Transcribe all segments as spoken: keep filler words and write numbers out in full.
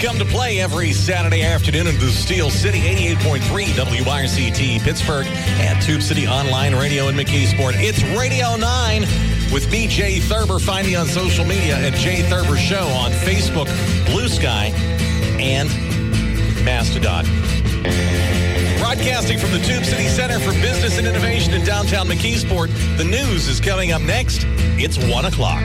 come to play every Saturday afternoon in the Steel City, eighty-eight point three W I R C T Pittsburgh, and Tube City Online Radio in McKeesport. It's Radio nine with me, Jay Thurber. Find me on social media at Jay Thurber Show on Facebook, Blue Sky, and Mastodon. Broadcasting from the Tube City Center for Business and Innovation in downtown McKeesport. The news is coming up next. It's one o'clock.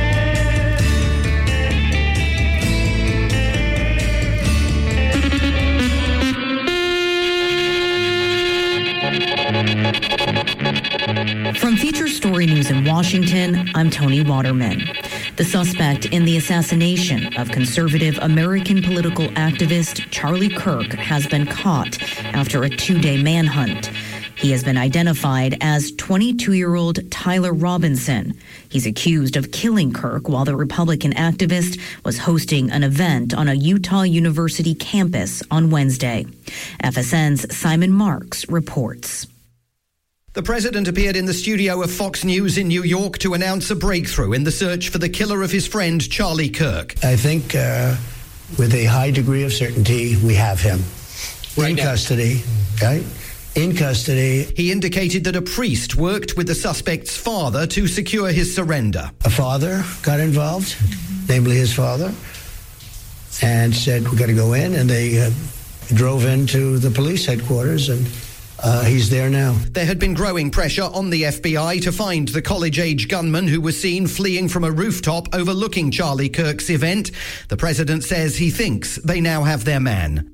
From Feature Story News in Washington, I'm Tony Waterman. The suspect in the assassination of conservative American political activist Charlie Kirk has been caught after a two-day manhunt. He has been identified as twenty-two-year-old Tyler Robinson. He's accused of killing Kirk while the Republican activist was hosting an event on a Utah University campus on Wednesday. F S N's Simon Marks reports. The president appeared in the studio of Fox News in New York to announce a breakthrough in the search for the killer of his friend Charlie Kirk. I think uh, with a high degree of certainty, we have him right in now. custody, right? In custody. He indicated that a priest worked with the suspect's father to secure his surrender. A father got involved, namely his father, and said, we got to go in, and they uh, drove into the police headquarters, and Uh, he's there now. There had been growing pressure on the F B I to find the college-age gunman who was seen fleeing from a rooftop overlooking Charlie Kirk's event. The president says he thinks they now have their man.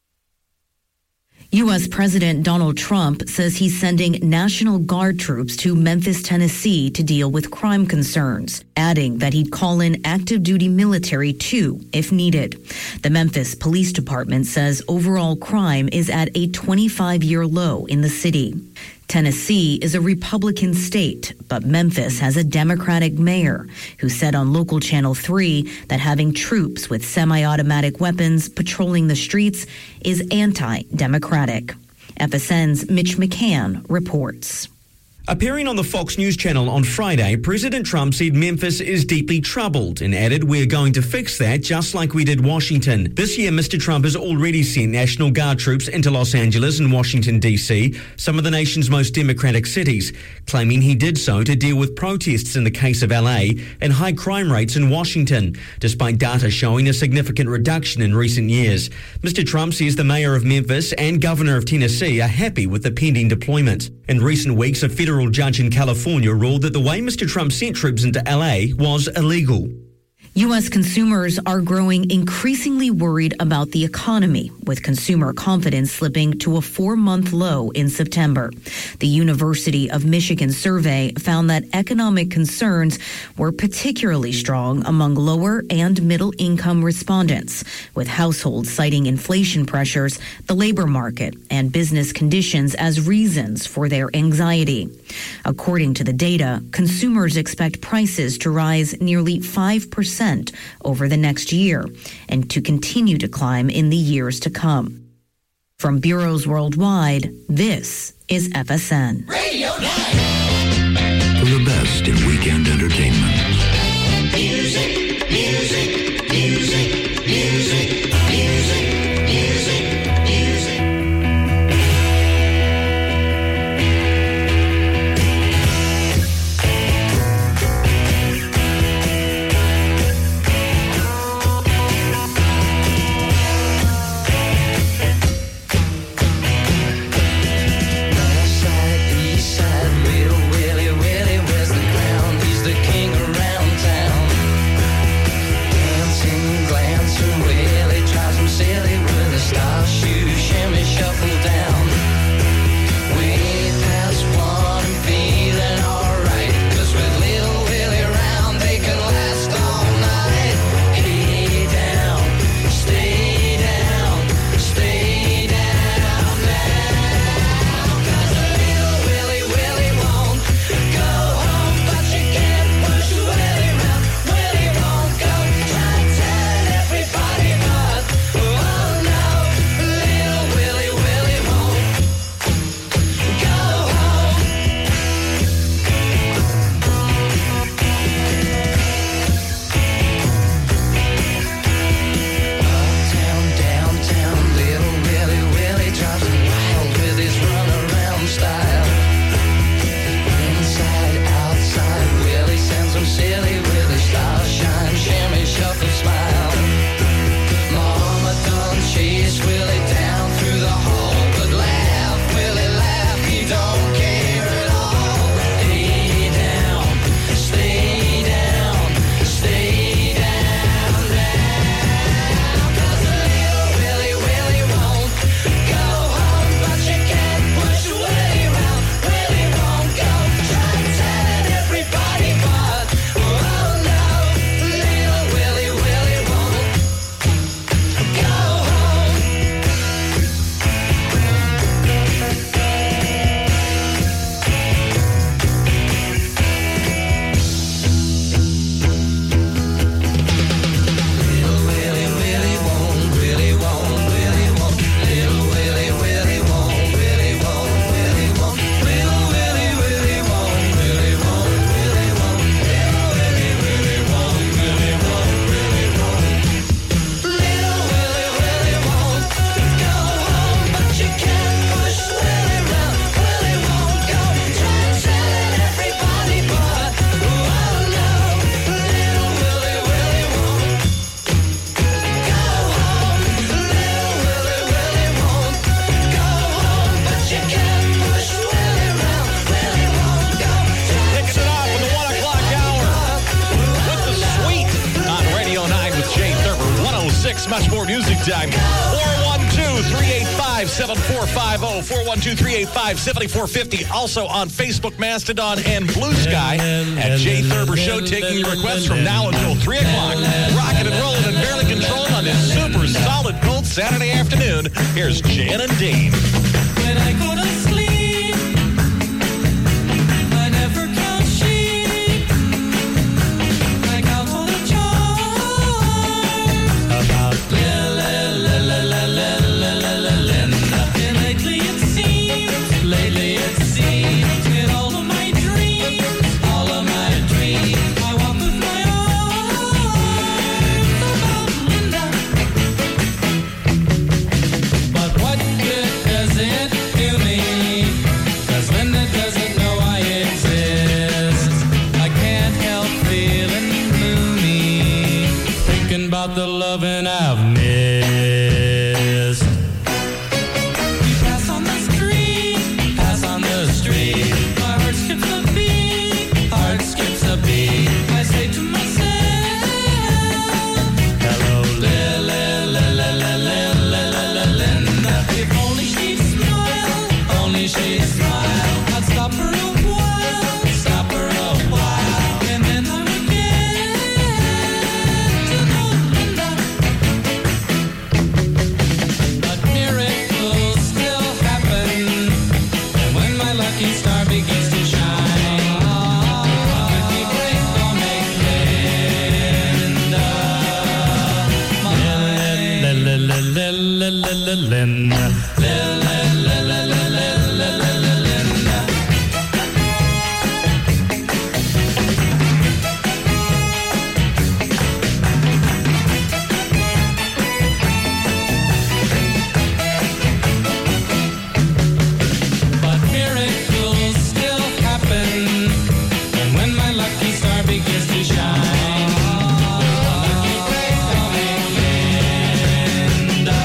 U S. President Donald Trump says he's sending National Guard troops to Memphis, Tennessee to deal with crime concerns, adding that he'd call in active duty military too, if needed. The Memphis Police Department says overall crime is at a twenty-five-year low in the city. Tennessee is a Republican state, but Memphis has a Democratic mayor who said on local Channel three that having troops with semi-automatic weapons patrolling the streets is anti-democratic. F S N's Mitch McCann reports. Appearing on the Fox News channel on Friday, President Trump said Memphis is deeply troubled and added, we're going to fix that just like we did Washington. This year, Mister Trump has already sent National Guard troops into Los Angeles and Washington, D C, some of the nation's most democratic cities, claiming he did so to deal with protests in the case of L A and high crime rates in Washington, despite data showing a significant reduction in recent years. Mister Trump says the mayor of Memphis and governor of Tennessee are happy with the pending deployment. In recent weeks, a federal A federal judge in California ruled that the way Mister Trump sent troops into L A was illegal. U S consumers are growing increasingly worried about the economy, with consumer confidence slipping to a four-month low in September. The University of Michigan survey found that economic concerns were particularly strong among lower and middle-income respondents, with households citing inflation pressures, the labor market, and business conditions as reasons for their anxiety. According to the data, consumers expect prices to rise nearly five percent over the next year and to continue to climb in the years to come. From bureaus worldwide, this is F S N. Radio nine. For the best in weekend entertainment. Music, music, music, music, music, music, music. King This much more music time. four one two, three eight five, seven four five zero. four one two, three eight five, seven four five zero. Also on Facebook, Mastodon, and Blue Sky at Jay Thurber Show, taking your requests from now until three o'clock. Rocking and rolling and barely controlling on this super solid cold Saturday afternoon. Here's Jan and Dave. When I go to sleep, I never count sheep. I count all the charms about and lately it seems, lately it seems, in all of my dreams, all of my dreams, I walk with my arms about Linda. But what good does it do me? 'Cause Linda doesn't know I exist. I can't help feeling gloomy, thinking about the loving I've missed. We pass on the street, pass on the street. My heart skips a beat, heart skips a beat. I say to myself, hello, Lily, Lily, Lily, Lily, Linda. If only she'd smile, only she'd smile. I'd stop her a while, stop her a while, and then I would get to know Linda. But miracles still happen, and when my lucky star begins to shine, lucky break will make Linda mine. Linda. But miracles still happen, and when my lucky star begins to shine, lucky break will make Linda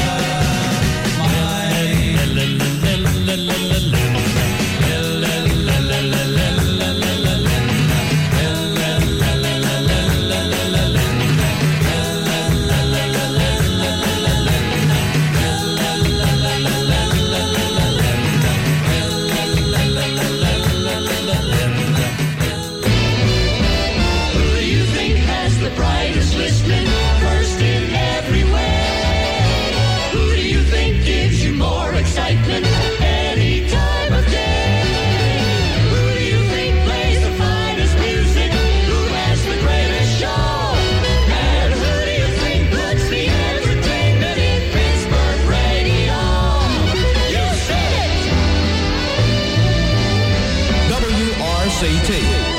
Who do you think has the brightest listening, first in every way? Who do you think gives you more excitement any time of day? Who do you think plays the finest music? Who has the greatest show? And who do you think puts the entertainment in Pittsburgh radio? You said it! W R C T.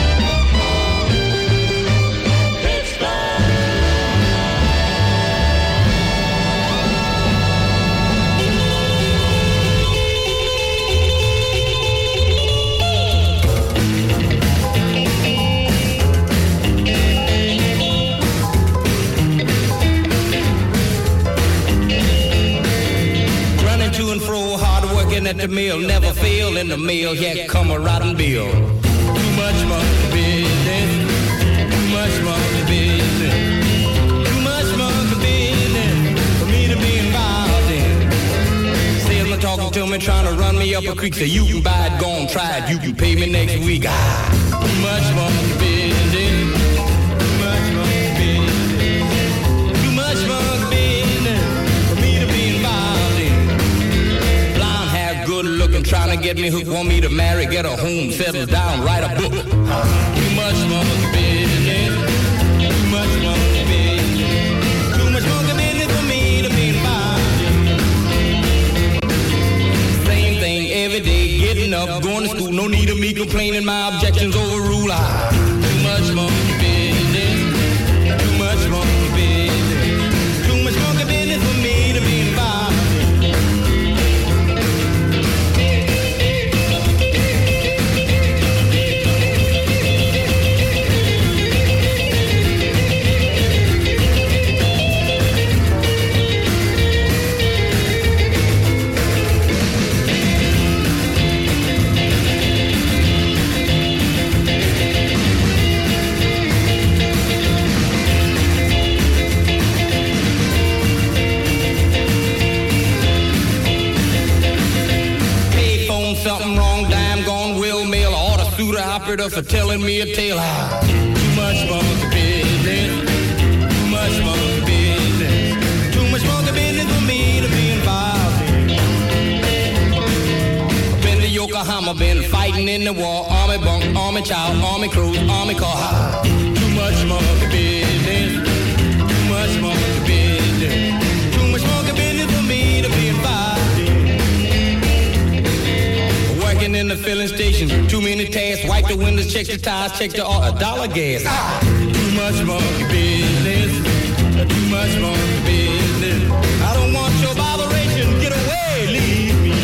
Pittsburgh! Running to and fro, hard working at the mill, never fail in the mill, yeah, come a rotten bill. Too much monkey business, too much monkey business, too much monkey business for me to be involved in. Salesman talking to me, trying to run me up a creek, say you can buy it, go on, try it, you can pay me next week. Ah, too much monkey business, too much monkey business, too much monkey business for me to be involved in. Blonde hair, good looking, trying to get me hooked, want me to marry, get a home, settle down, write a book. Too much monkey business, too much monkey business, too much monkey business for me to be involved in. Same thing every day, getting up, going to school, no need of me complaining, my objections overrule. Ah, too much monkey business, too much monkey business, too much monkey business for me to be involved in. murder for telling me a tale. Ah, too much monkey business. Too much monkey business. Too much monkey business for me to be involved in. Been to Yokohama, been fighting in the war. Army bunk, army child, army crew, army car. Ah, too much monkey business. Too much monkey business. Too much monkey business for me to be involved in. Working in the filling station, too many tasks. Wipe the windows, check the tires, check the uh, dollar gas. Ah, too much monkey business. Too much monkey business. I don't want your vibration. Get away, leave me.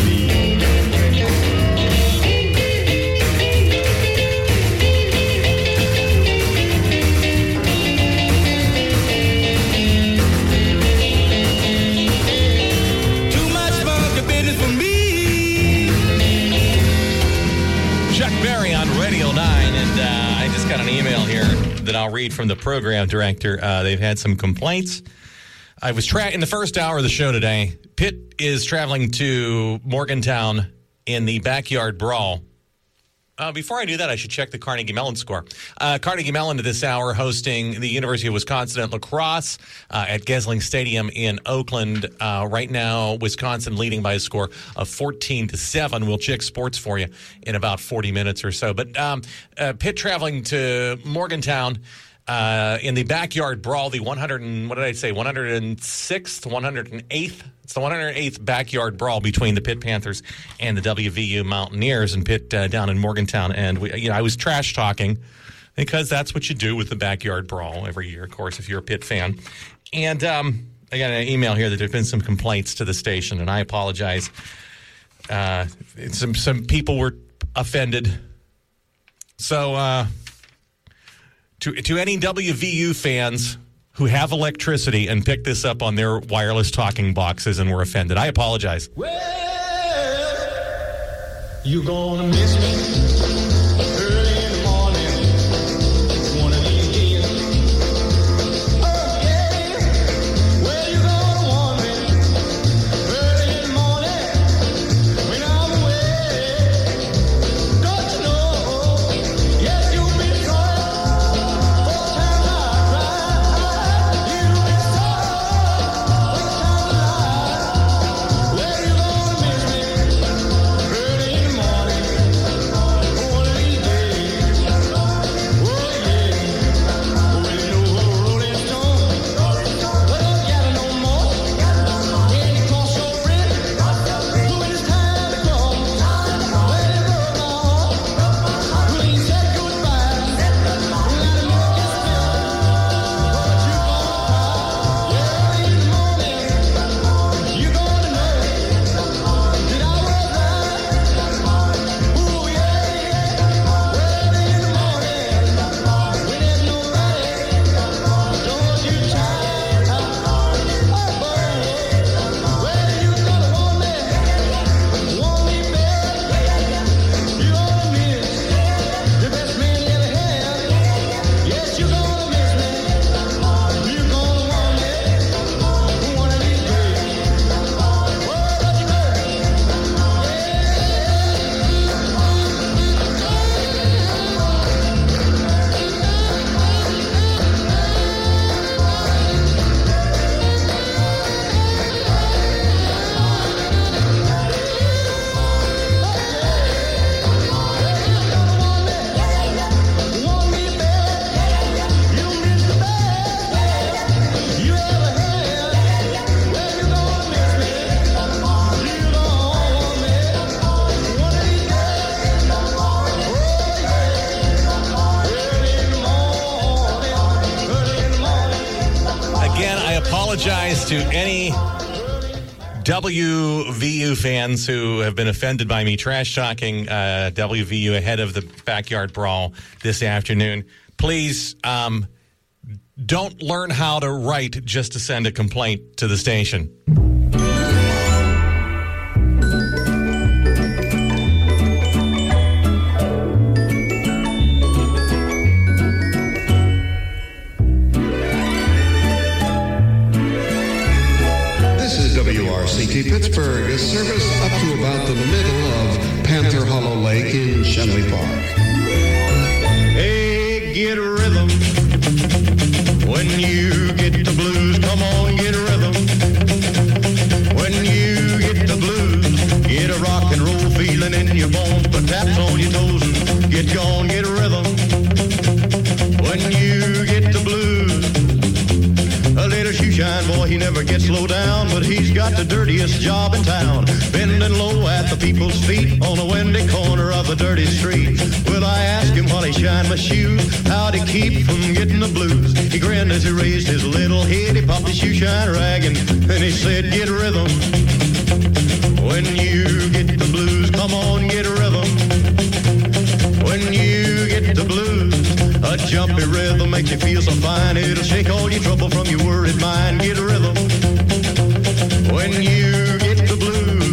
Got an email here that I'll read from the program director. Uh, they've had some complaints. I was tra- in the first hour of the show today. Pitt is traveling to Morgantown in the Backyard Brawl. Uh, before I do that, I should check the Carnegie Mellon score. Uh, Carnegie Mellon at this hour hosting the University of Wisconsin at La Crosse uh, at Gesling Stadium in Oakland. Uh, right now, Wisconsin leading by a score of fourteen to seven. We'll check sports for you in about forty minutes or so. But um, uh, Pitt traveling to Morgantown uh, in the Backyard Brawl, the one hundred and, what did I say, one hundred sixth, one hundred eighth? It's the one hundred eighth Backyard Brawl between the Pitt Panthers and the W V U Mountaineers, and Pitt uh, down in Morgantown. And we, you know, I was trash talking because that's what you do with the Backyard Brawl every year, of course, if you're a Pitt fan. And um, I got an email here that there's been some complaints to the station, and I apologize. Uh, some some people were offended. So uh, to to any W V U fans who have electricity and pick this up on their wireless talking boxes and were offended, I apologize. Well, you gonna miss me early in the morning, one of these days. Oh, yeah. Well, you gonna want me early in the morning when I'm away. Don't you know? Yes, you'll be sorry. Four times I cried. You'll be sorry. Four times I lied. Well, you gonna miss me early in the morning, one of these days. Oh, yeah. Well, you know what a rolling stone, well, don't gather no more. Can you cross your friend? When it's time to come, well, it broke my heart. Well, he said goodbye. Well, I didn't make it still. But you gonna cry. Yeah, in the morning, you gonna know that I was right. Ooh, yeah, yeah. Well, in the morning, when there's nobody, don't you try. Oh, boy. Well, you gonna want me, want me bad. You gonna miss the best man you ever had. Yes, you gonna miss me. You gonna want me one of these days. Oh, but you want me bad. You miss the best you ever had. Well, you gonna miss me. You don't want me one of these days. Oh, yeah. Early in the morning, early in the morning. Again, I apologize to any W V U fans who have been offended by me trash talking uh, W V U ahead of the Backyard Brawl this afternoon. Please um, don't learn how to write just to send a complaint to the station. This is W R C T Pittsburgh, a service up to about the middle of Panther Hollow Lake in Shenley Park. get rhythm. When you get the blues, come on, get rhythm. When you get the blues, get a rock and roll feeling in your bones, put taps on your toes and get gone, get rhythm. When you get the blues, a little shoeshine boy, he never gets low down, but he's got the dirtiest job in town, bending low at the people's feet on a windy corner of a dirty street. Well, I asked him while he shined my shoes, how'd he keep from getting the blues? He grinned as he raised his little head, he popped his shoeshine rag and then he said, get rhythm. When you get the blues, come on, get rhythm. When you get the blues, a jumpy rhythm makes you feel so fine. It'll shake all your trouble from your worried mind. Get a rhythm. When you get the blues.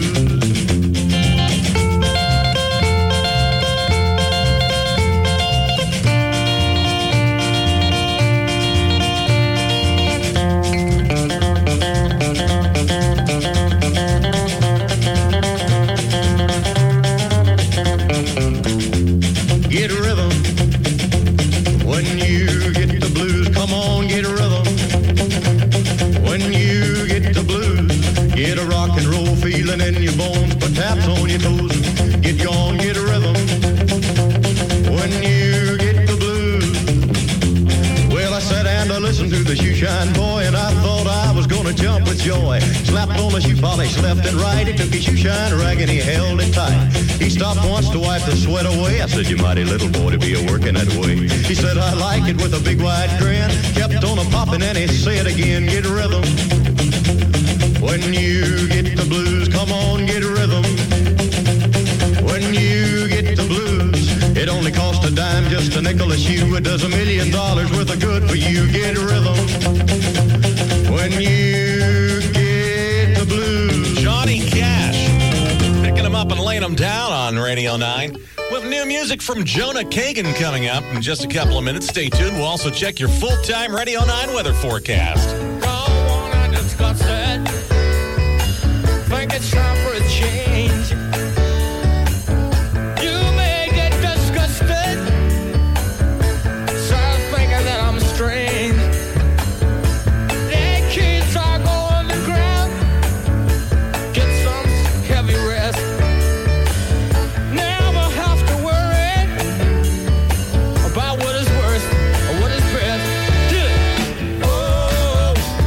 Get a rhythm. When you get the blues, come on, get a rhythm. When you get the blues, get a rock and roll feeling in your bones, put taps on your toes and get gone, get a rhythm. When you get the blues. Well, I sat and I listened to the shoeshine boy, and I thought I was gonna jump with joy. Slapped on the shoe polish left and right, he took his shoeshine rag and he held it tight. He stopped once to wipe the sweat away. I said, you mighty little boy to be a working that way. He said, I like it with a big wide grin. Kept on a popping and he said again, get a rhythm. When you get the blues, come on, get a rhythm. When you get the blues, it only costs a dime, just a nickel a shoe. It does a million dollars worth of good for you. Get a rhythm. When you get the blues. Johnny Cash, picking them up and laying them down on Radio nine. With new music from Jonah Kagan coming up in just a couple of minutes. Stay tuned. We'll also check your full-time Radio nine weather forecast. Don't wanna discuss it. Think it's time for a change. You may get disgusted, start thinking that I'm strange. The kids are going to ground. Get some heavy rest. Never have to worry about what is worst or what is best. Do it. Oh.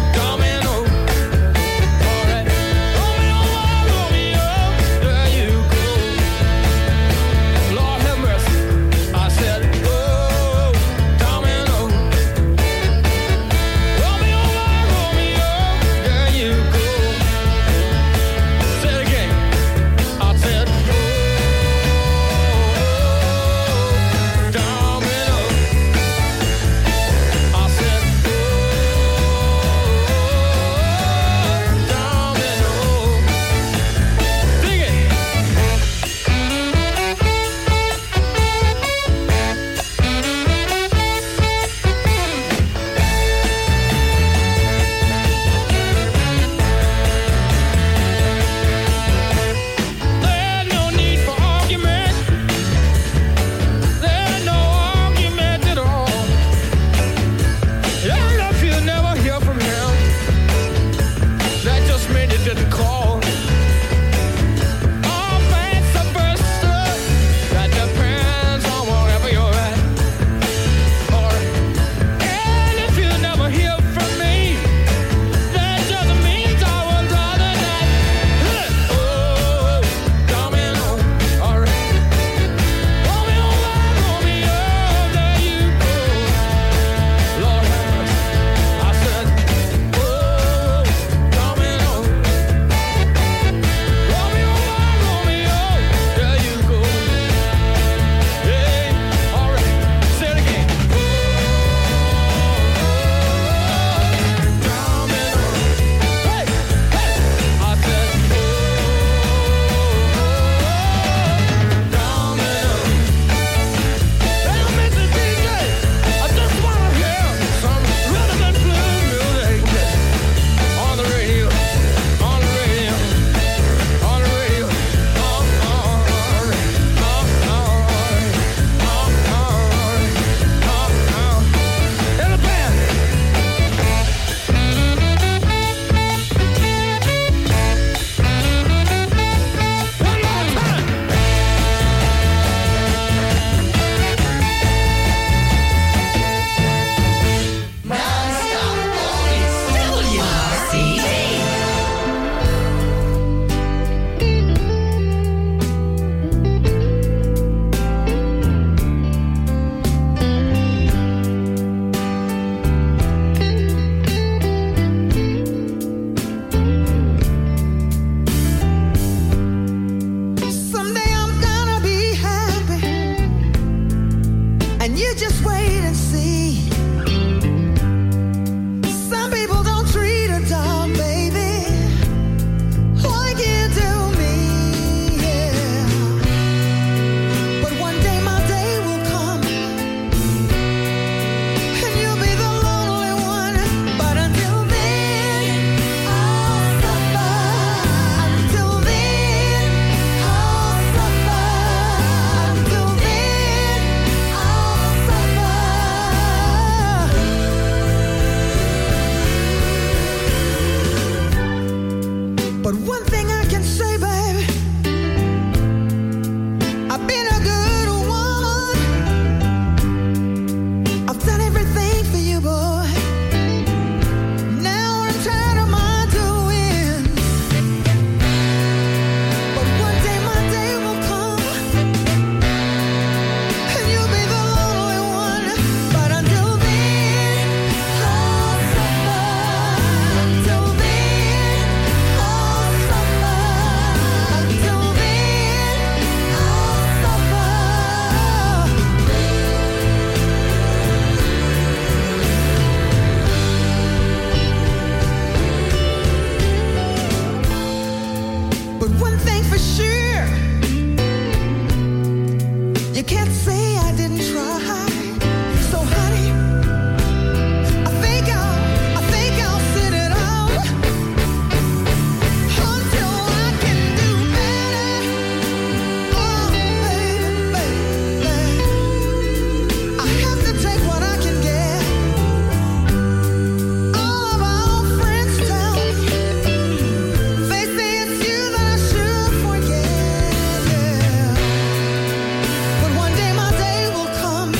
say just wait and see. Some people don't treat a dog, baby, like you do me, yeah. But one day my day will come, and you'll be the lonely one. But until then, I'll suffer. Until then, I'll suffer. Until then, I'll suffer. But one thing I can say, baby, I've been a good woman. I've done everything for you, boy. Now I'm tired of my doing. But one day my day will come, and you'll be the lonely one. But until then, I'll suffer. Until then, I'll suffer. Until then, I'll suffer. But one thing for sure, you can't say I didn't try. So honey, I think I'll, I think I'll sit it out until I can do better. Oh, baby, baby, I have to take what I can get. All of our old friends tell me, they say it's you that I should forget, yeah. But one day my day will come,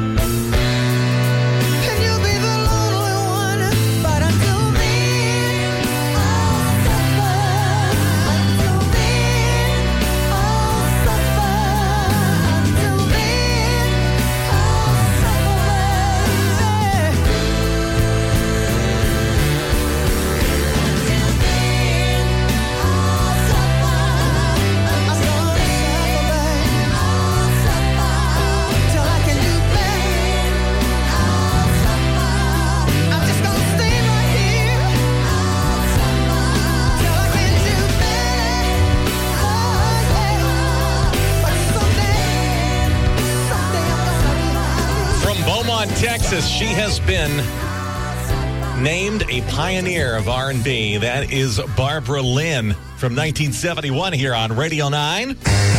and you'll be the lonely one. But until then, I'll suffer. Until then, I'll suffer. Until then, I'll suffer, baby. From Beaumont, Texas, she has been named a pioneer of R and B. That is Barbara Lynn from nineteen seventy-one here on Radio nine.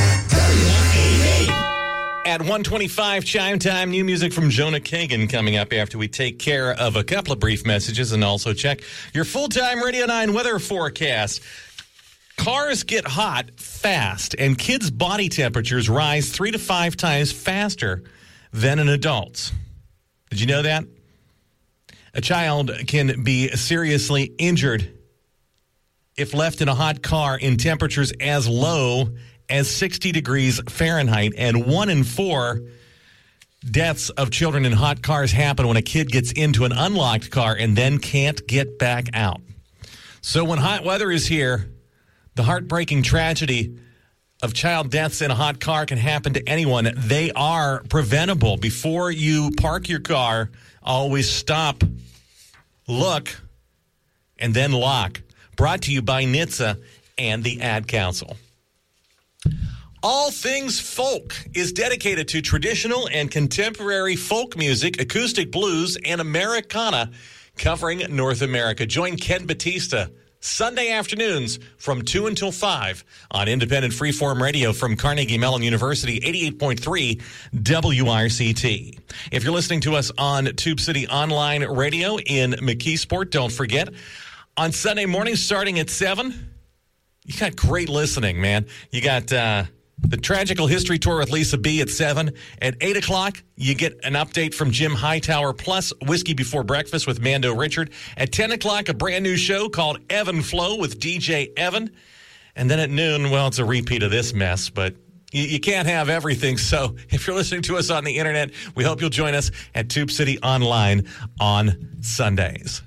At one twenty-five chime time, new music from Jonah Kagan coming up after we take care of a couple of brief messages and also check your full-time Radio nine weather forecast. Cars get hot fast, and kids' body temperatures rise three to five times faster than an adult's. Did you know that? A child can be seriously injured if left in a hot car in temperatures as low as sixty degrees Fahrenheit, and one in four deaths of children in hot cars happen when a kid gets into an unlocked car and then can't get back out. So when hot weather is here, the heartbreaking tragedy of child deaths in a hot car can happen to anyone. They are preventable. Before you park your car, always stop, look, and then lock. Brought to you by N H T S A and the Ad Council. All Things Folk is dedicated to traditional and contemporary folk music, acoustic blues, and Americana, covering North America. Join Ken Batista Sunday afternoons from two until five on Independent Freeform Radio from Carnegie Mellon University, eighty-eight point three W R C T. If you're listening to us on Tube City Online Radio in McKeesport, don't forget, on Sunday mornings starting at seven, you got great listening, man. You got uh, the Tragical History Tour with Lisa B at seven. At eight o'clock, you get an update from Jim Hightower, plus Whiskey Before Breakfast with Mando Richard. At ten o'clock, a brand new show called Evan Flow with D J Evan. And then at noon, well, it's a repeat of this mess, but you, you can't have everything. So if you're listening to us on the internet, we hope you'll join us at Tube City Online on Sundays.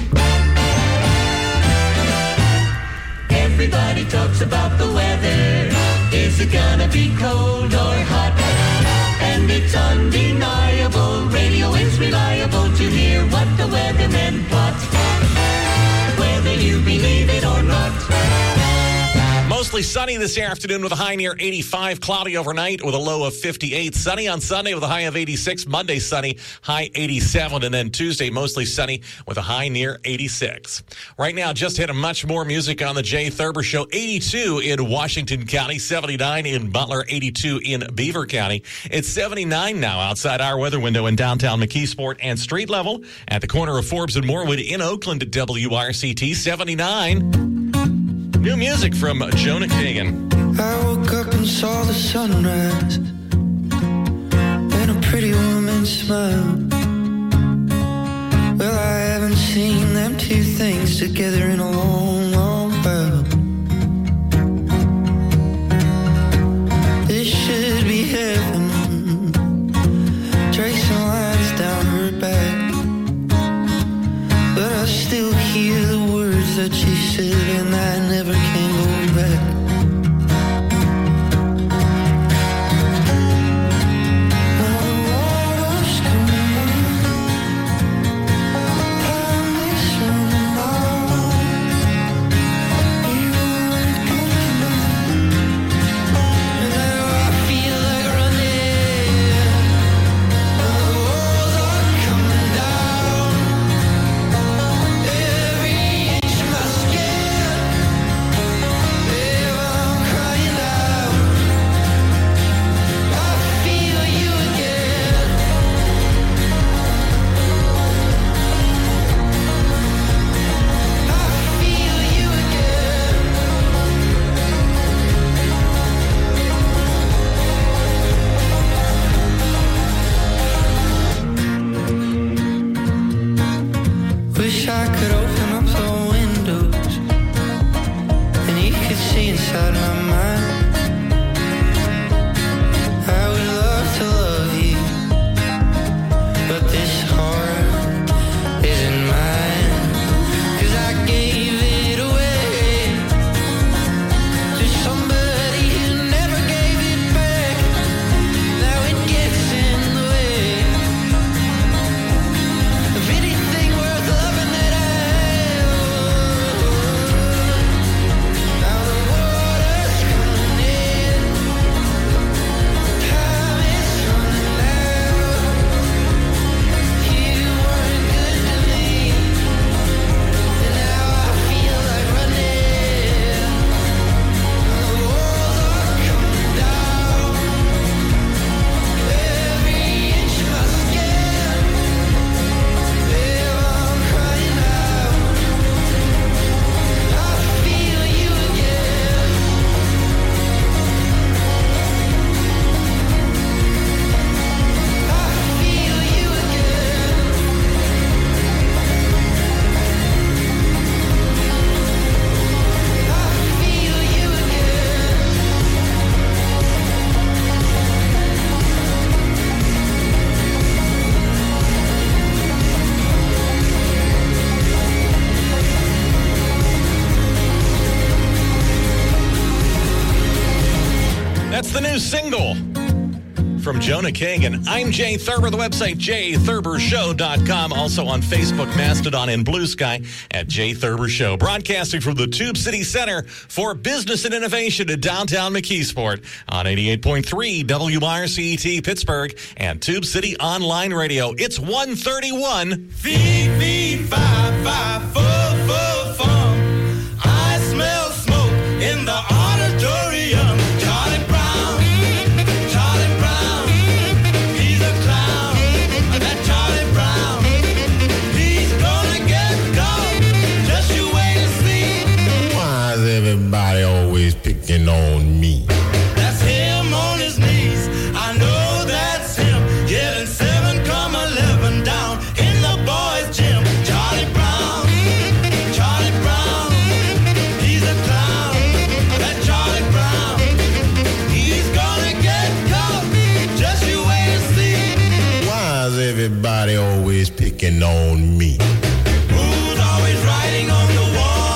Everybody talks about the weather. Is it gonna be cold or hot? And it's undeniable Mostly sunny this afternoon with a high near eighty-five. Cloudy overnight with a low of fifty-eight. Sunny on Sunday with a high of eighty-six. Monday sunny, high eighty-seven. And then Tuesday mostly sunny with a high near eighty-six. Right now, just hit a much more music on the Jay Thurber Show. eighty-two in Washington County, seventy-nine in Butler, eighty-two in Beaver County. It's seventy-nine now outside our weather window in downtown McKeesport, and street level at the corner of Forbes and Morewood in Oakland at W R C T, seventy-nine. New music from Jonah Kagan. I woke up and saw the sunrise and a pretty woman smile. Well, I haven't seen them two things together in a long, long while. This should be heaven, tracing lines down her back. But I still hear the words that she said, and I never can go back. The new single from Jonah Kagan. I'm Jay Thurber. The website, jay thurber show dot com. Also on Facebook, Mastodon, and Blue Sky at Jay Thurber Show. Broadcasting from the Tube City Center for Business and Innovation in downtown McKeesport on eighty-eight point three W R C T Pittsburgh and Tube City Online Radio. It's one thirty-one. Fee, fee, fi, fi, fo, fo, fum. I smell smoke in the auditorium. Charlie Brown. Everybody always picking on me. That's him on his knees. I know that's him. Getting seven come eleven down in the boys' gym. Charlie Brown, Charlie Brown, he's a clown. That Charlie Brown, he's gonna get caught. Just you wait and see. Why is everybody always picking on me? Who's always writing on the wall?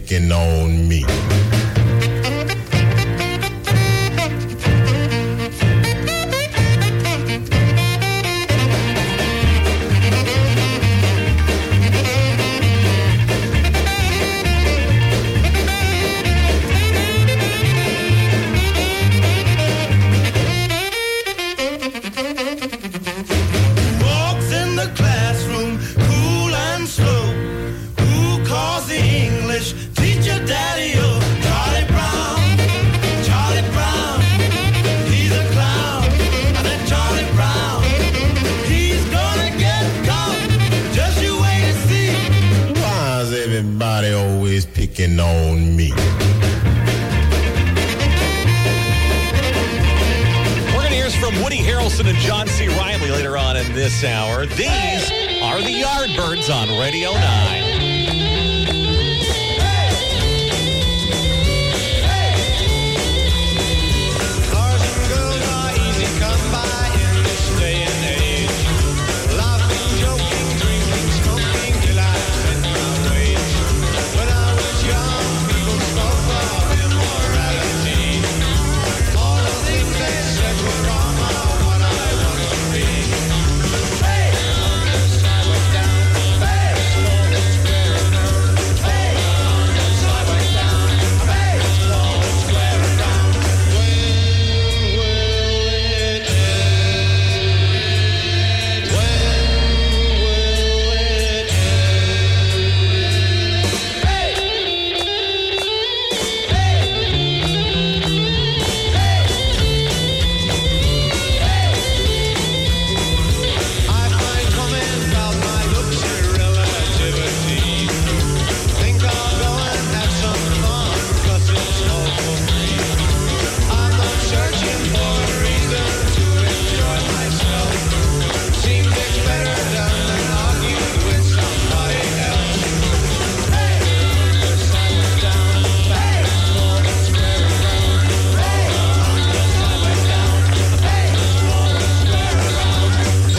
picking on me. Walks in the classroom, cool and slow. Who calls the English teacher daddy? Oh, Charlie Brown, Charlie Brown, he's a clown. I said Charlie Brown, he's gonna get caught. Just you wait and see. Why is everybody always picking on me? We're going to hear from Woody Harrelson and John C. Reilly later on in this hour. These are the Yardbirds on Radio nine. Cars and girls are easy come by in this day and age. Laughing, joking, drinking, smoking till I spent my wage. When I was young, people spoke of immorality. All the things they said were wrong are what I want to be. Hey, on the sidewalk down, hey, slow and square around. Hey, on the sidewalk down, hey, slow and square around. I find comments about my looks irrelativity. Think I'll go and have some fun, 'cause it's all for free. I'm not searching for a reason to enjoy myself. Seems it's better done than arguing with somebody else. Hey, on the sidewalk down, hey, slow and square around. Hey, on the sidewalk down, hey, slow and square around.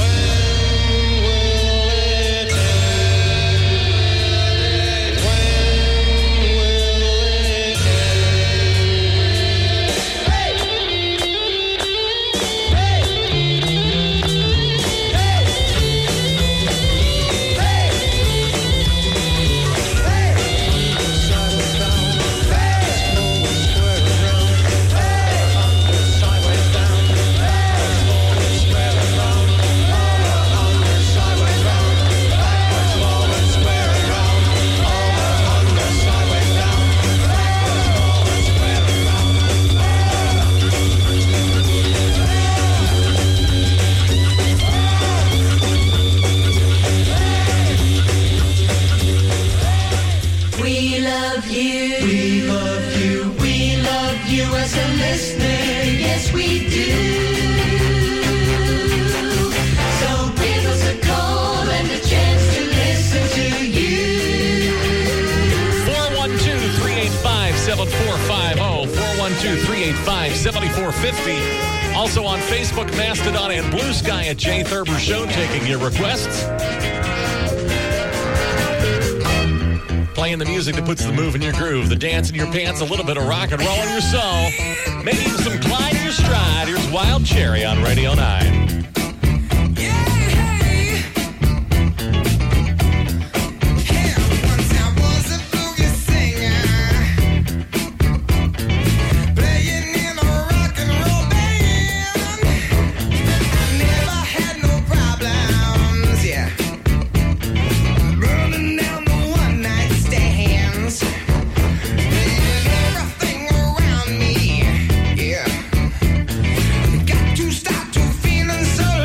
We love you. We love you. We love you as a listener. Yes, we do. So give us a call and a chance to listen to you. four one two, three eight five, seven four five zero. four one two, three eight five, seven four five zero. Also on Facebook, Mastodon, and Blue Sky at Jay Thurber Show, taking your requests. Playing the music that puts the move in your groove, the dance in your pants, a little bit of rock and roll in your soul. Maybe even some Clyde in your stride. Here's Wild Cherry on Radio nine. Got to stop to feeling so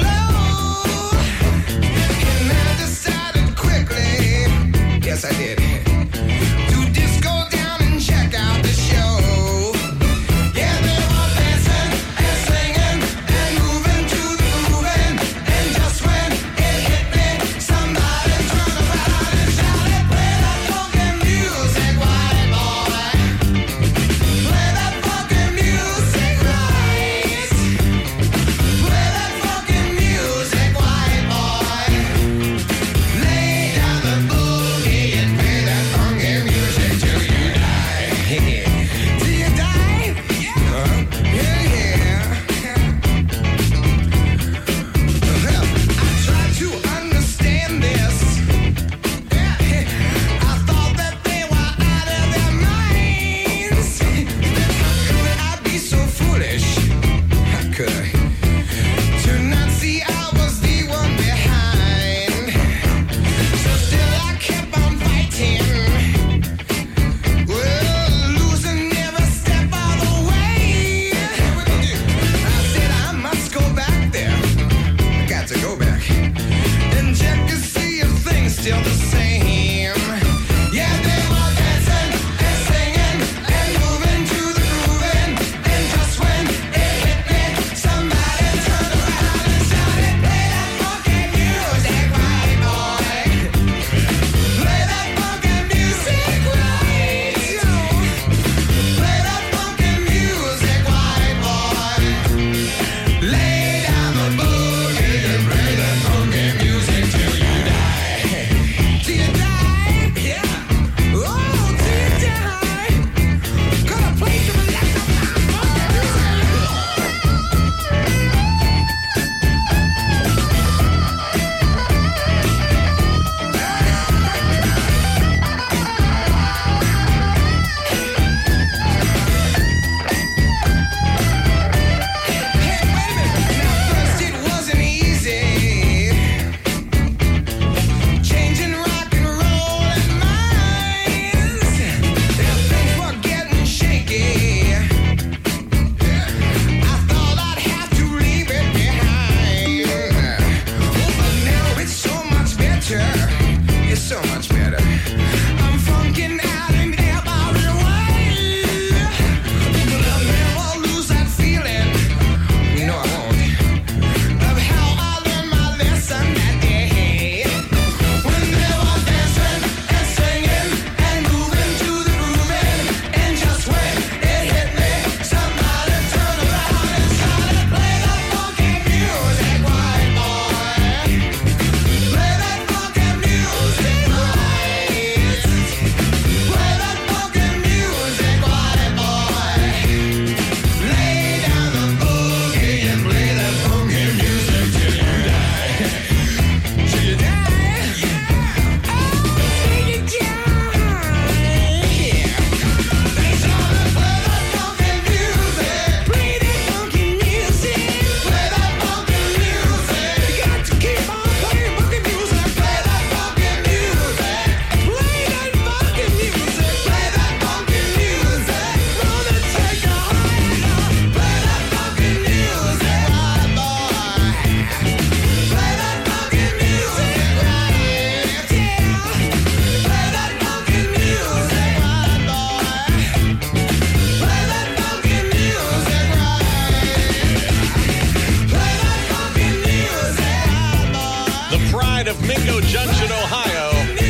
side of Mingo Junction, Ohio.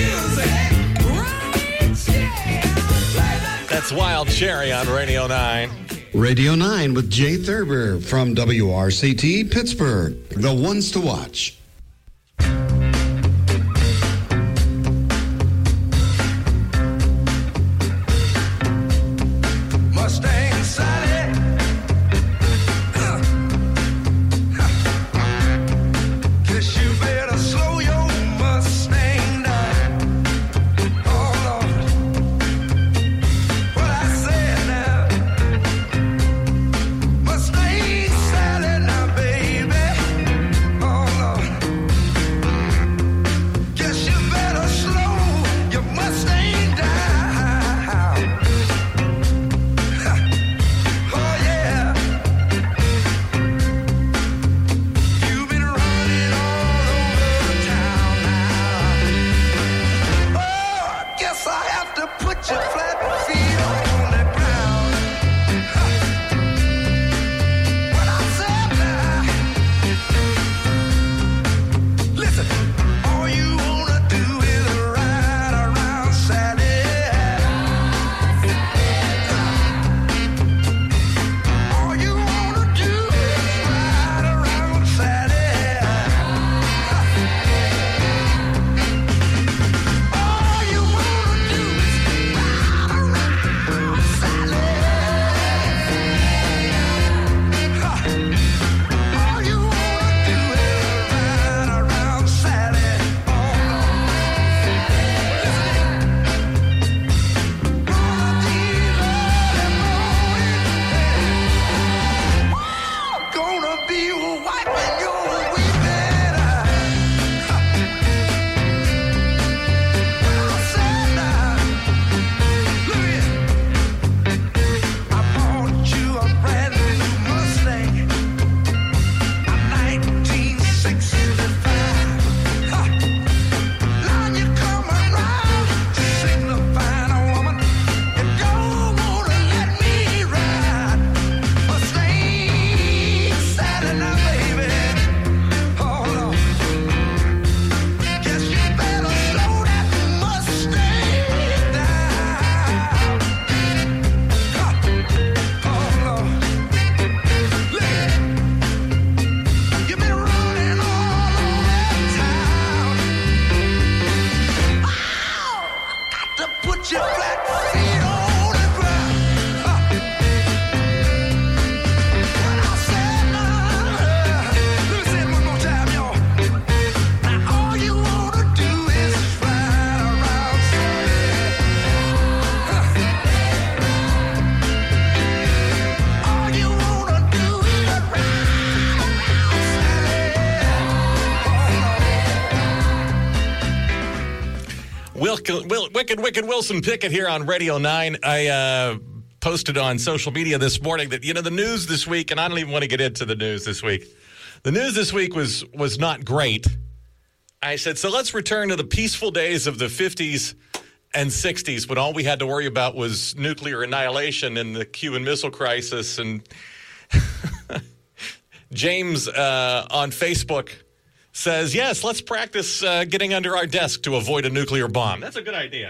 That's Wild Cherry on Radio nine. Radio nine with Jay Thurber from W R C T Pittsburgh. The ones to watch. Mustang Sally. Guess you better slow your Mustang down. Oh Lord, what I said now. Mustang Sally now, baby. Oh Lord, guess you better slow your Mustang down. Oh yeah, you've been running all over town now. Oh, I guess I have to put your flat feet on the ground. What I said now. Listen, all you wanna do is ride around Sally. All you wanna do is ride around Sally. All you wanna do is ride around Sally. All you wanna do is ride around Sally. Oh, gonna be wiping your weeping eye. What I said now. Look here. I bought you a brand new Mustang, a nineteen sixty-five. Huh. Now you come around signifying a woman you don't wanna let me ride. Mustang Sally now, baby. Oh Lord, guess you better slow that Mustang down. Huh. Oh Lord, look here. You've been running all over town. Oh, got to put your flat feet on the ground. Huh. What I said now. Let me say it one more time, y'all. Now all you wanna do is ride around Sally. Huh. All you wanna do is ride around Sally. Wilk- Wil- Wicked, Wicked Wilson Pickett here on Radio nine. I uh, posted on social media this morning that, you know, the news this week, and I don't even want to get into the news this week. The news this week was was not great. I said, so let's return to the peaceful days of the fifties and sixties when all we had to worry about was nuclear annihilation and the Cuban Missile Crisis. And James uh, on Facebook says, yes, let's practice uh, getting under our desk to avoid a nuclear bomb. That's a good idea.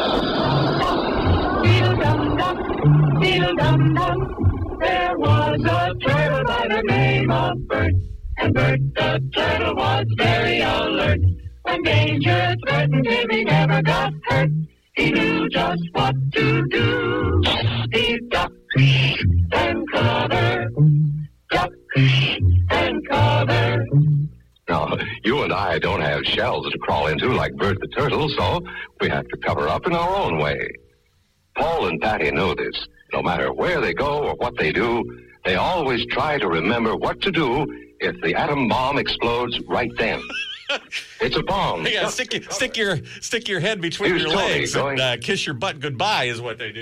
There was a turtle by the name of Bert, and Bert the turtle was very alert. When danger threatened him, he never got hurt. He knew just what to do. He ducked and covered, ducked and covered. Now, you and I don't have shells to crawl into like Bert the Turtle, so we have to cover up in our own way. Paul and Patty know this. No matter where they go or what they do, they always try to remember what to do if the atom bomb explodes right then. It's a bomb. Yeah, stick, your, stick your stick your head between Here's your Tony legs going- and uh, kiss your butt goodbye is what they do.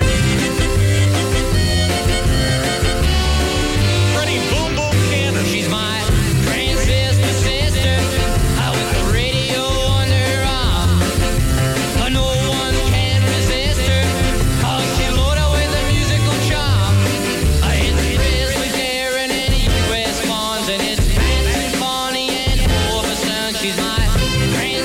Freddie Boom Boom Cannon. She's my transistor sister. I with the radio on her arm. But no one can resist her. Cause she loaded with a musical charm. I hit the Grizzly Darren and East West Farms. And it's Patsy, Bonnie, and Overson. She's my transistor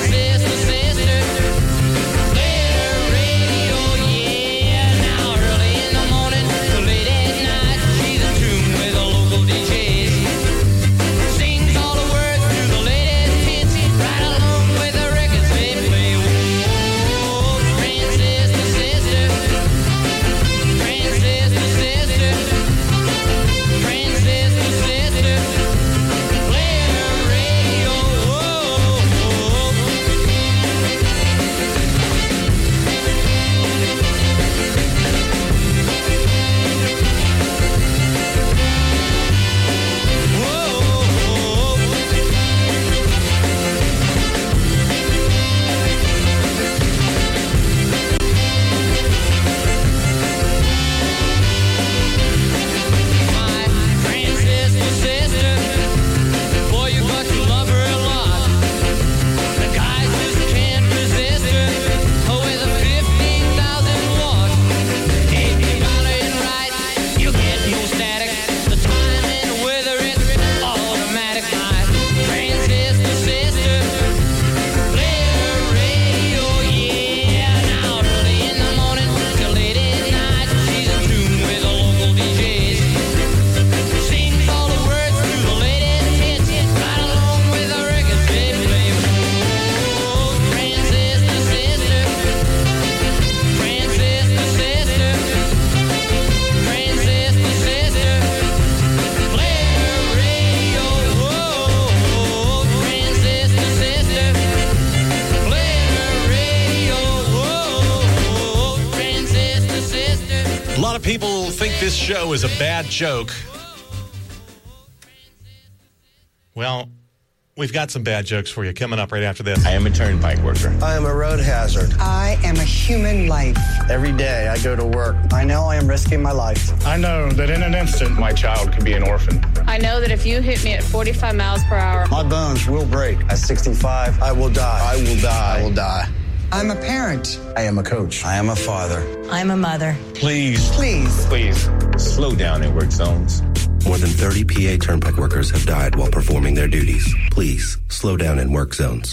think this show is a bad joke? Well, we've got some bad jokes for you coming up right after this. I am a turnpike worker. I am a road hazard. I am a human life. Every day I go to work. I know I am risking my life. I know that in an instant my child could be an orphan. I know that if you hit me at forty-five miles per hour, my bones will break. At sixty-five, I will die. I will die. I will die. I'm a parent. I am a coach. I am a father. I'm a mother. Please. Please. Please, slow down in work zones. More than thirty P A Turnpike workers have died while performing their duties. Please, slow down in work zones.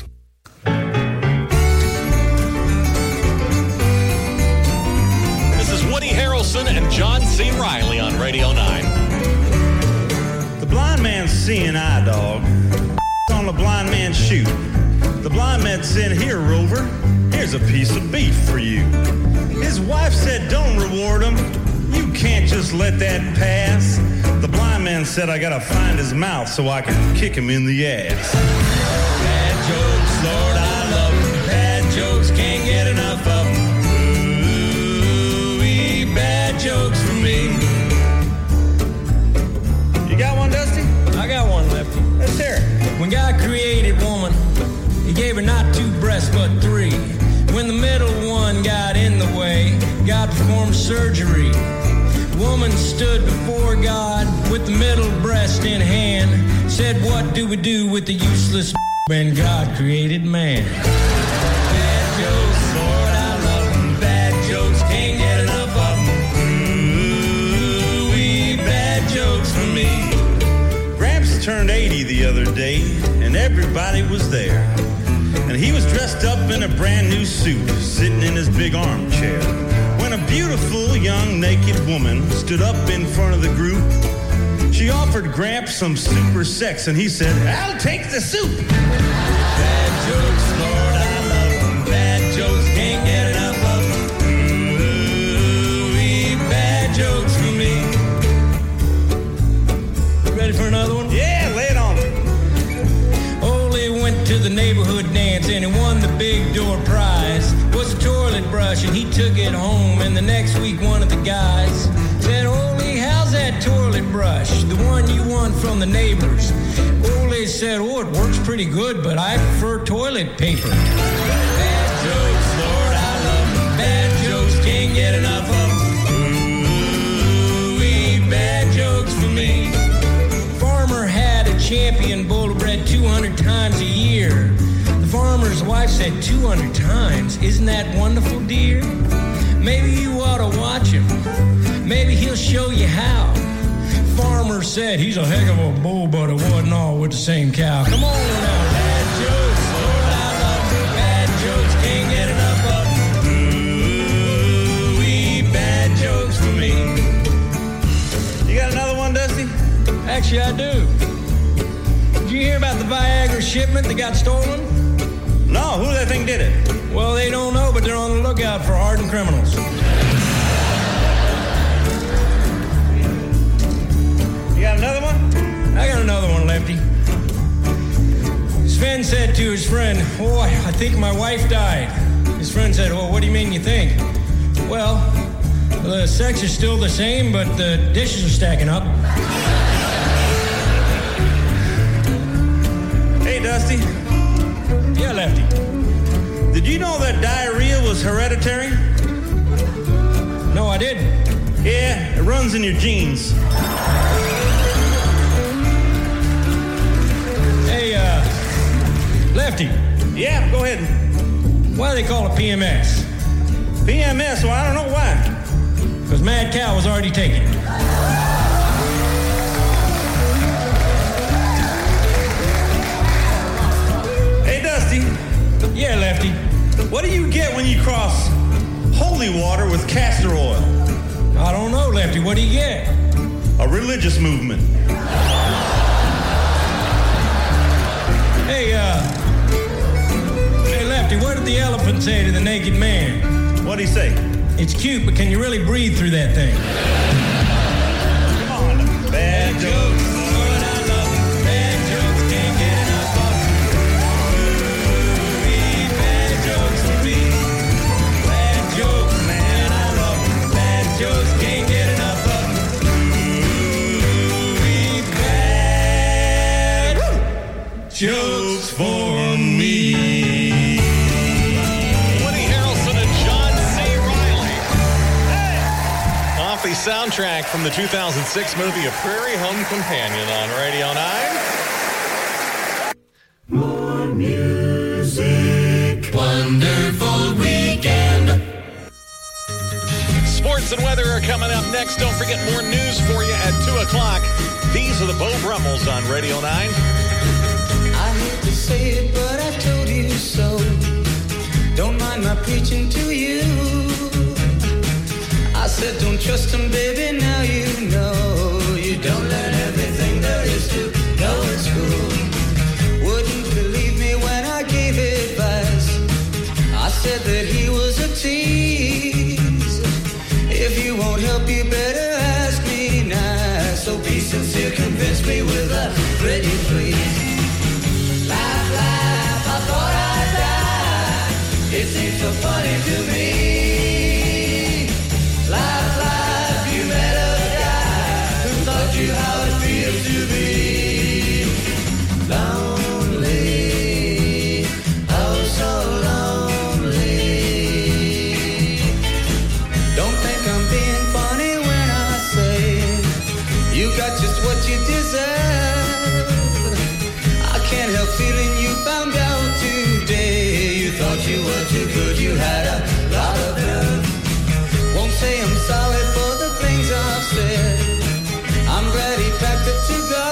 This is Woody Harrelson and John C. Reilly on Radio nine. The blind man's seeing eye dog. On the blind man's shoe. The blind man said, "Here, Rover, here's a piece of beef for you." His wife said, "Don't reward him. You can't just let that pass." The blind man said, "I gotta find his mouth so I can kick him in the ass." Bad jokes, Lord, I love them. Bad jokes, can't get enough of them. Ooh-wee, bad jokes for me. You got one, Dusty? I got one, Lefty. Let's hear it. When God created woman, he gave her not two breasts but three. When the middle one got in the way, God performed surgery. Woman stood before God with the middle breast in hand, said, "What do we do with the useless when God created man?" Bad jokes, Lord, I love them. Bad jokes, can't get enough of them. Ooh-wee, bad jokes for me. Gramps turned eighty the other day, and everybody was there. And he was dressed up in a brand new suit, sitting in his big armchair. When a beautiful young naked woman stood up in front of the group, she offered Gramps some super sex, and he said, "I'll take the soup." Bad jokes, Lord, I love them. Bad jokes, can't get enough of them. Ooh-wee, bad jokes for me. Ready for another one? Yeah, lay it on. Ole went to the neighborhood dance and he won the big door prize. Was a toilet brush and he took it home, and the next week one of the guys said, "Ole, how's that toilet brush? The one you won from the neighbors." Ole said, "Oh, it works pretty good, but I prefer toilet paper." Bad jokes, Lord, I love them. Bad jokes, can't get enough of them. Ooh-wee, bad jokes for me. Farmer had a champion bull bred two hundred times a year. The farmer's wife said, two hundred times? Isn't that wonderful, dear? Maybe you ought to watch him. Maybe he'll show you how. Farmer said, "He's a heck of a bull, but it wasn't all with the same cow." Come on now, bad jokes, Lord, I love them. Bad jokes, can't get enough of them. Ooh-wee, bad jokes for me. You got another one, Dusty? Actually, I do. Did you hear about the Viagra shipment that got stolen? No, who do they think did it? Well, they don't know, but they're on the lookout for hardened criminals. You got another one? I got another one, Lefty. Sven said to his friend, "Oh, I think my wife died." His friend said, "Well, what do you mean you think?" "Well, the sex is still the same, but the dishes are stacking up." Hey, Dusty. Yeah, Lefty. Did you know that diarrhea was hereditary? No, I didn't. Yeah, it runs in your genes. Hey, uh, Lefty. Yeah, go ahead. Why do they call it P M S? P M S? Well, I don't know why. Because Mad Cow was already taken. Hey, Dusty. Yeah, Lefty. What do you get when you cross holy water with castor oil? I don't know, Lefty. What do you get? A religious movement. Hey, uh... Hey, Lefty, what did the elephant say to the naked man? What'd he say? "It's cute, but can you really breathe through that thing?" Come on. Bad jokes. Lord, I love them. Bad jokes, can't get enough of them. Ooh-wee, bad jokes for me. Bad jokes, man, I love them. Bad jokes, can't get enough of them. jokes for me. Woody Harrelson and John C. Reilly. Hey! Off the soundtrack from the two thousand six movie A Prairie Home Companion on Radio nine. More music. Wonderful weekend. Sports and weather are coming up next. Don't forget more news for you at two o'clock. These are the Beau Brummels on Radio nine. I hate to say it, but I've told you so. Don't mind my preaching to you. I said don't trust him, baby, now you know. You don't learn everything there is to know in school. Wouldn't believe me when I gave advice. I said that he was a tease. If you won't help, you better ask me now. So be sincere, convince me with a pretty please. Laugh, laugh, I thought I'd die. It seems so funny to me. Laugh, laugh, you met a guy who taught you how it feels to be lonely. Oh, so lonely. Don't think I'm being funny when I say you got just what you deserve. I can't help feeling you found out today. You thought you were too good, you had a lot of nerve. Won't say I'm sorry for the things I've said. I'm glad he packed it to go.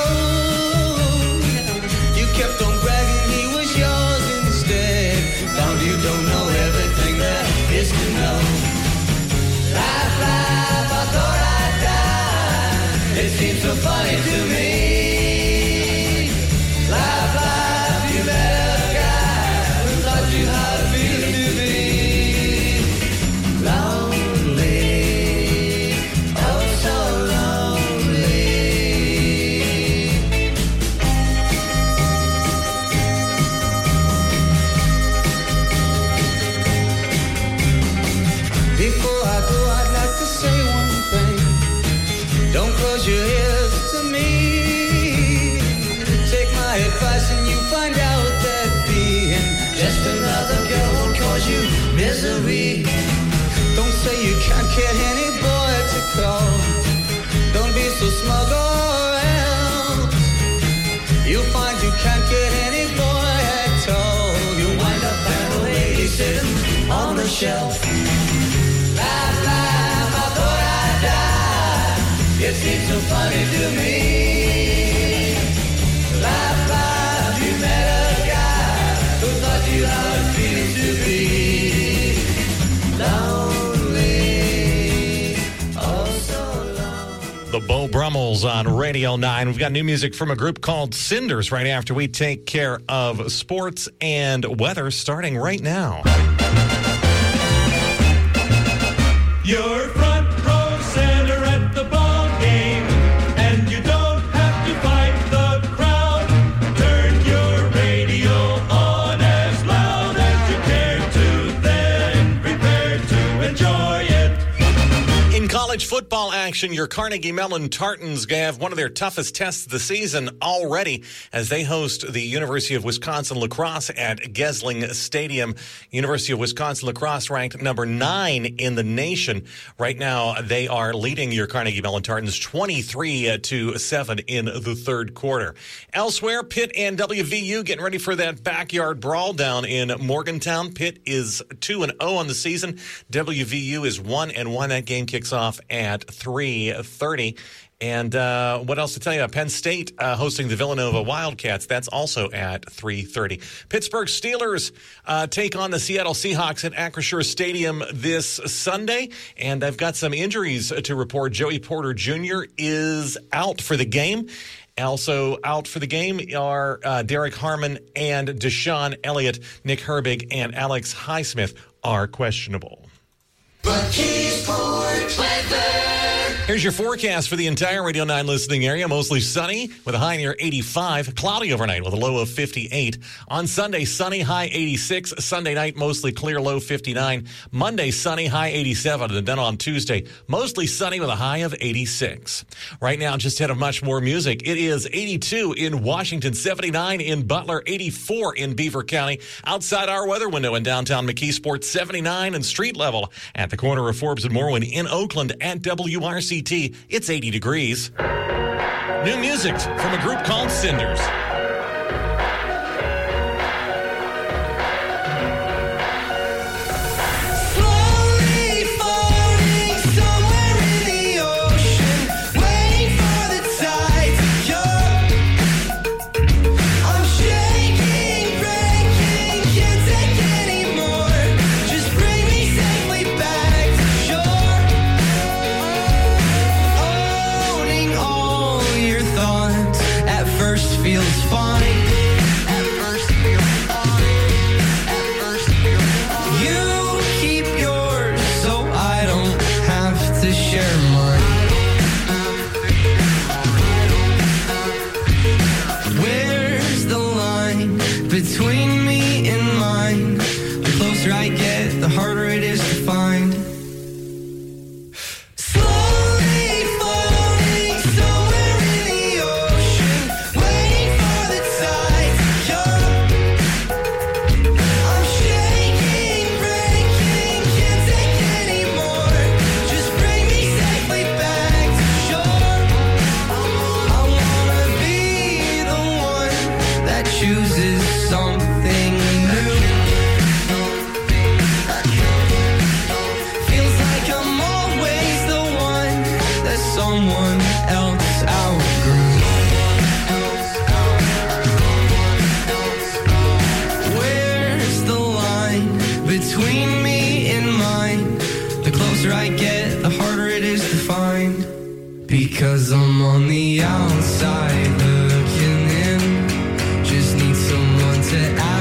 You kept on bragging he was yours instead. Found you don't know everything there is to know. Laugh, laugh, I thought I'd die. It seems so funny to me. Laugh, laugh, you met a guy who taught you how to feel to be lonely. Oh, so lonely. Before I go, I'd like to say one thing. Don't close your ears to me. Take my advice and you find out that being just another girl will cause you misery. Don't say you can't get any boy to call. Don't be so smug or else you'll find you can't get any boy at all. You'll wind up an old lady sitting on the shelf. Laugh, laugh, I thought I'd die. It seems so funny to me. Laugh, laugh, you met a guy who taught you how it feels to be lonely. Oh, so lonely. The Beau Brummels on Radio nine. We've got new music from a group called Cinders right after we take care of sports and weather starting right now. Your front row center at the ball game, and you don't have to fight the crowd. Turn your radio on as loud as you care to, then prepare to enjoy it. In college football action, your Carnegie Mellon Tartans have one of their toughest tests of the season already as they host the University of Wisconsin Lacrosse at Gesling Stadium. University of Wisconsin Lacrosse ranked number nine in the nation. Right now, they are leading your Carnegie Mellon Tartans twenty-three to seven in the third quarter. Elsewhere, Pitt and W V U getting ready for that backyard brawl down in Morgantown. Pitt is two and oh on the season. W V U is one and one. That game kicks off at three thirty. And uh, what else to tell you? Penn State uh, hosting the Villanova Wildcats. That's also at three thirty. Pittsburgh Steelers uh, take on the Seattle Seahawks at Acrisure Stadium this Sunday. And I've got some injuries to report. Joey Porter Junior is out for the game. Also out for the game are uh, Derek Harmon and Deshaun Elliott. Nick Herbig and Alex Highsmith are questionable. But Keysport weather. Here's your forecast for the entire Radio nine listening area. Mostly sunny with a high near eighty-five. Cloudy overnight with a low of fifty-eight. On Sunday, sunny, high eighty-six. Sunday night, mostly clear, low fifty-nine. Monday, sunny, high eighty-seven. And then on Tuesday, mostly sunny with a high of eighty-six. Right now, just ahead of much more music, it is eighty-two in Washington, seventy-nine in Butler, eighty-four in Beaver County. Outside our weather window in downtown McKeesport, seventy-nine and street level at the corner of Forbes and Morwin in Oakland at W R C T. It's eighty degrees. New music from a group called Cinders. Feels fine. At first feels fine. At first feels fine. You keep yours, so I don't have to share mine. Where's the line between me and mine? The closer I get, the harder it is to find. Chooses something new. Feels like I'm always the one that someone else outgrew. Where's the line between me and mine? The closer I get, the harder it is to find. Because I'm on the outside looking in. Just need someone to ask.